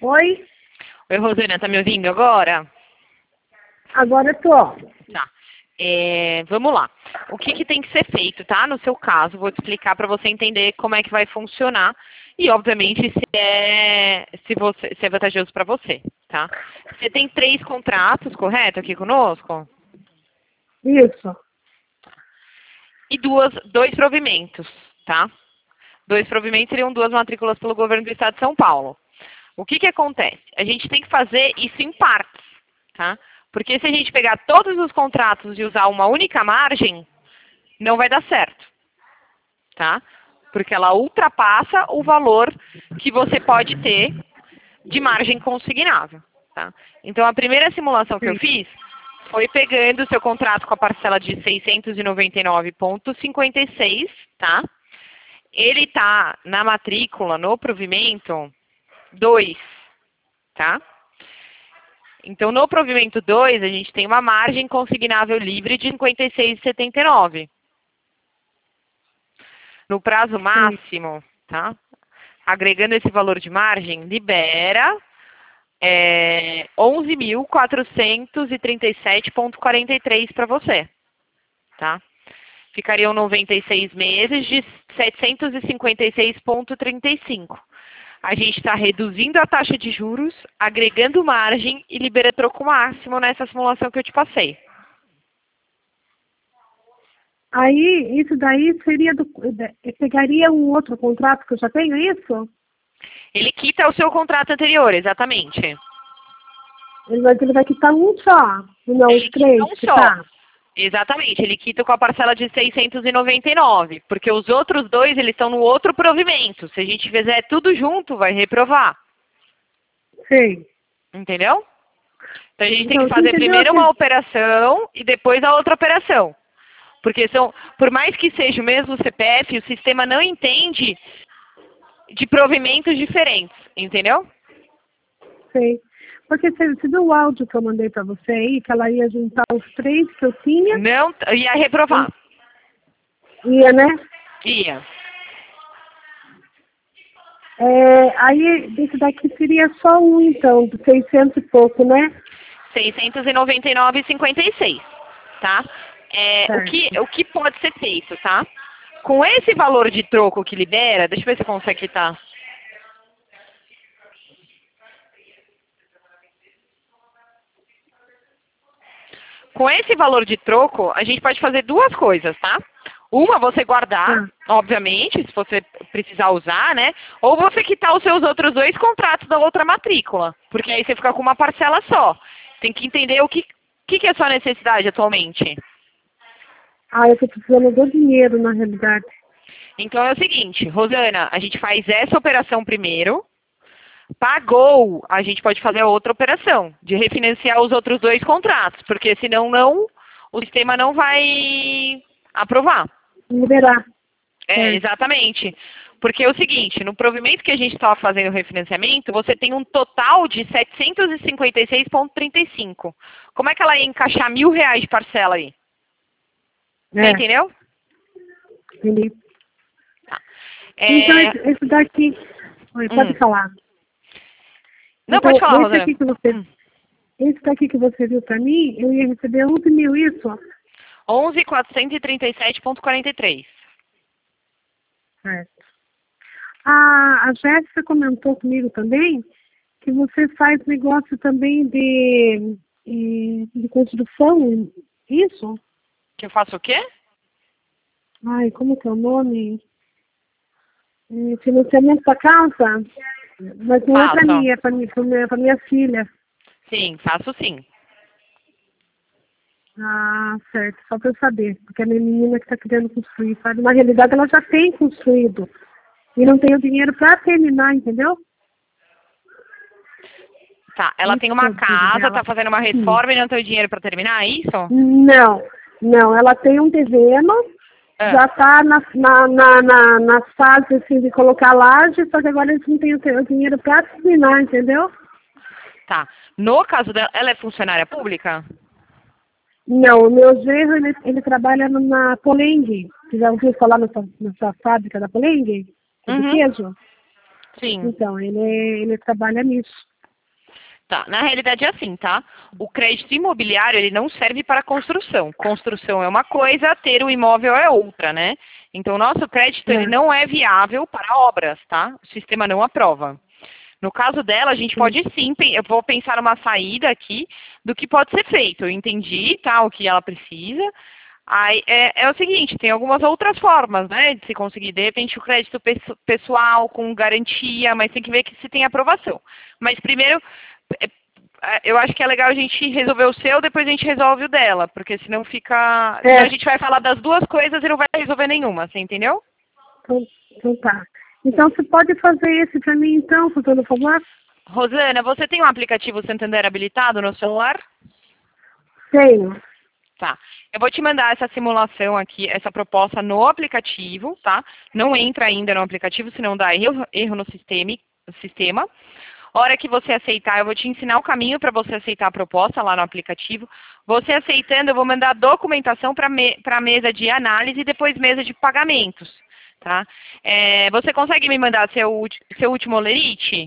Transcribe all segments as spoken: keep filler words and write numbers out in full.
Oi? Oi, Rosana, tá me ouvindo agora? Agora eu tô. Tá. É, vamos lá. O que, que tem que ser feito, tá? No seu caso, vou te explicar para você entender como é que vai funcionar e, obviamente, se é, se você, se é vantajoso para você, tá? Você tem três contratos, correto, aqui conosco? Isso. E duas, dois provimentos, tá? Dois provimentos seriam duas matrículas pelo governo do estado de São Paulo. O que que acontece? A gente tem que fazer isso em partes, tá? Porque se a gente pegar todos os contratos e usar uma única margem, não vai dar certo, tá? Porque ela ultrapassa o valor que você pode ter de margem consignável, tá? Então, a primeira simulação que eu Sim. fiz foi pegando o seu contrato com a parcela de seiscentos e noventa e nove vírgula cinquenta e seis, tá? Ele está na matrícula, no provimento dois, tá? Então, no provimento dois, a gente tem uma margem consignável livre de cinquenta e seis vírgula setenta e nove. No prazo máximo, tá? Agregando esse valor de margem, libera é, onze mil quatrocentos e trinta e sete vírgula quarenta e três para você, tá? Ficariam noventa e seis meses de setecentos e cinquenta e seis vírgula trinta e cinco. A gente está reduzindo a taxa de juros, agregando margem e liberando troco máximo nessa simulação que eu te passei. Aí, isso daí seria do... Eu pegaria um outro contrato que eu já tenho, é isso? Ele quita o seu contrato anterior, exatamente. Ele vai, ele vai quitar um só, e não os Ele três quita um que só. tá. Exatamente, ele quita com a parcela de seiscentos e noventa e nove, porque os outros dois, eles estão no outro provimento. Se a gente fizer tudo junto, vai reprovar. Sei. Entendeu? Então a gente tem Então, que você fazer entendeu primeiro uma que... operação e depois a outra operação. Porque são, por mais que seja o mesmo C P F, o sistema não entende de provimentos diferentes, entendeu? Sei. Porque você, você viu o áudio que eu mandei pra você aí, que ela ia juntar os três que eu tinha? Não, ia reprovar. Ia, né? Ia. É, aí, esse daqui seria só um, então, de seiscentos e pouco, né? seiscentos e noventa e nove vírgula cinquenta e seis, tá? É, o, que, Certo. o que pode ser feito, tá? Com esse valor de troco que libera, deixa eu ver se eu consigo quitar. Com esse valor de troco, a gente pode fazer duas coisas, tá? Uma, você guardar, Ah. obviamente, se você precisar usar, né? Ou você quitar os seus outros dois contratos da outra matrícula, porque aí você fica com uma parcela só. Tem que entender o que, que, que é a sua necessidade atualmente. Ah, eu tô precisando do dinheiro, na realidade. Então é o seguinte, Rosana, a gente faz essa operação primeiro, pagou, a gente pode fazer a outra operação, de refinanciar os outros dois contratos, porque senão não, o sistema não vai aprovar. Liberar. É, Certo. exatamente. Porque é o seguinte, no provimento que a gente estava fazendo o refinanciamento, você tem um total de setecentos e cinquenta e seis vírgula trinta e cinco. Como é que ela ia encaixar mil reais de parcela aí? Você É, entendeu? entendi. Tá. Então, É, esse, esse daqui... Oi, pode hum. falar. Não, Então, pode falar, esse Rosana. aqui que você... Hum. Esse daqui que você viu pra mim, eu ia receber onze mil, isso? onze mil quatrocentos e trinta e sete vírgula quarenta e três. Certo. A, a Jéssica comentou comigo também que você faz negócio também de, de, de construção, isso? Que eu faço o quê? Ai, como que é o nome? Eh, Financiamento da casa? Mas não é para Faço. mim, é para minha, pra minha, pra minha filha. Sim, faço sim. Ah, certo, só para eu saber, porque a minha menina que está querendo construir, sabe? Na realidade ela já tem construído e não tem o dinheiro para terminar, entendeu? Tá, ela Isso tem que é uma o filho casa, dela. tá fazendo uma Sim. reforma e não tem o dinheiro para terminar, é isso? Não, não, ela tem um terreno, Ah, já está na, na, na, na, na fase assim, de colocar laje, só que agora eles não têm o, te- o dinheiro para terminar, entendeu? tá. No caso dela, ela é funcionária pública? Não, o meu genro, ele, ele trabalha no- na Poleng. Você já ouviu falar nessa, nessa fábrica da Poleng? De Uhum. queijo? Sim. Então, ele, ele trabalha nisso. Tá, na realidade é assim, tá? O crédito imobiliário, ele não serve para construção. Construção é uma coisa, ter o imóvel é outra, né? Então, o nosso crédito, ele É. não é viável para obras, tá? O sistema não aprova. No caso dela, a gente pode sim, pen- eu vou pensar numa saída aqui do que pode ser feito. Eu entendi, tá, o que ela precisa. Aí, é, é o seguinte, tem algumas outras formas, né, de se conseguir. De repente, o crédito pesso- pessoal com garantia, mas tem que ver que se tem aprovação. Mas primeiro, é, é, eu acho que é legal a gente resolver o seu, depois a gente resolve o dela, porque senão fica... É. Senão a gente vai falar das duas coisas e não vai resolver nenhuma, você entendeu? Então, então tá. Então você pode fazer esse para mim então, fazendo favor? Rosana, você tem um aplicativo Santander habilitado no celular? Tenho. Tá. Eu vou te mandar essa simulação aqui, essa proposta no aplicativo, tá? Não entra ainda no aplicativo, senão dá erro, erro no sistema, no sistema. Hora que você aceitar, eu vou te ensinar o caminho para você aceitar a proposta lá no aplicativo. Você aceitando, eu vou mandar a documentação para me, a mesa de análise e depois mesa de pagamentos, tá? É, você consegue me mandar seu, ulti- seu último olerite?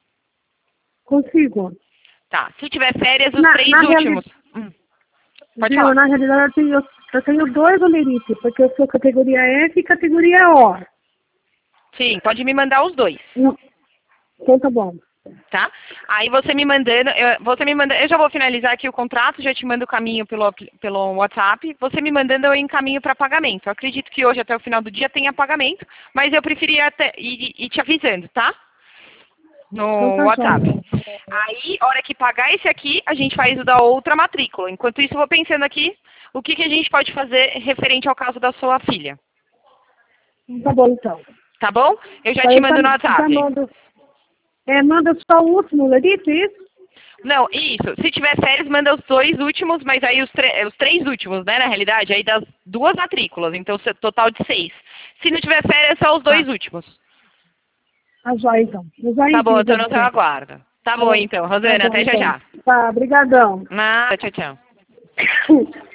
Consigo. Tá. Se tiver férias, os Na- três na últimos. Hum, pode Viu? falar. Na realidade eu tenho, eu tenho dois olerites, porque eu sou categoria F e categoria O. Sim, pode me mandar os dois. Hum, Então tá bom. Tá? Aí você me mandando, eu, você me manda, eu já vou finalizar aqui o contrato, já te mando o caminho pelo, apli- pelo WhatsApp. Você me mandando, eu encaminho para pagamento. Eu acredito que hoje, até o final do dia, tenha pagamento, mas eu preferia até ir, ir te avisando, tá? Então No tá WhatsApp. jóia. Aí, hora que pagar esse aqui, a gente faz o da outra matrícula. Enquanto isso, eu vou pensando aqui o que, que a gente pode fazer referente ao caso da sua filha. Tá bom então. Tá bom? Eu já Então, te eu mando no já WhatsApp. mando, é, manda só o último olerite, isso? Não, isso. Se tiver férias, manda os dois últimos, mas aí os, tre- os três últimos, né, na realidade, aí das duas matrículas, então se- total de seis. Se não tiver férias, só os dois Tá. últimos. Tá jóia então. Eu já Tá bom, eu envio tô pra no seu você. aguardo. Tá Tá bom, bom, então. tá Rosana, bom até já então. já. Tá, brigadão. Nada, tchau, tchau.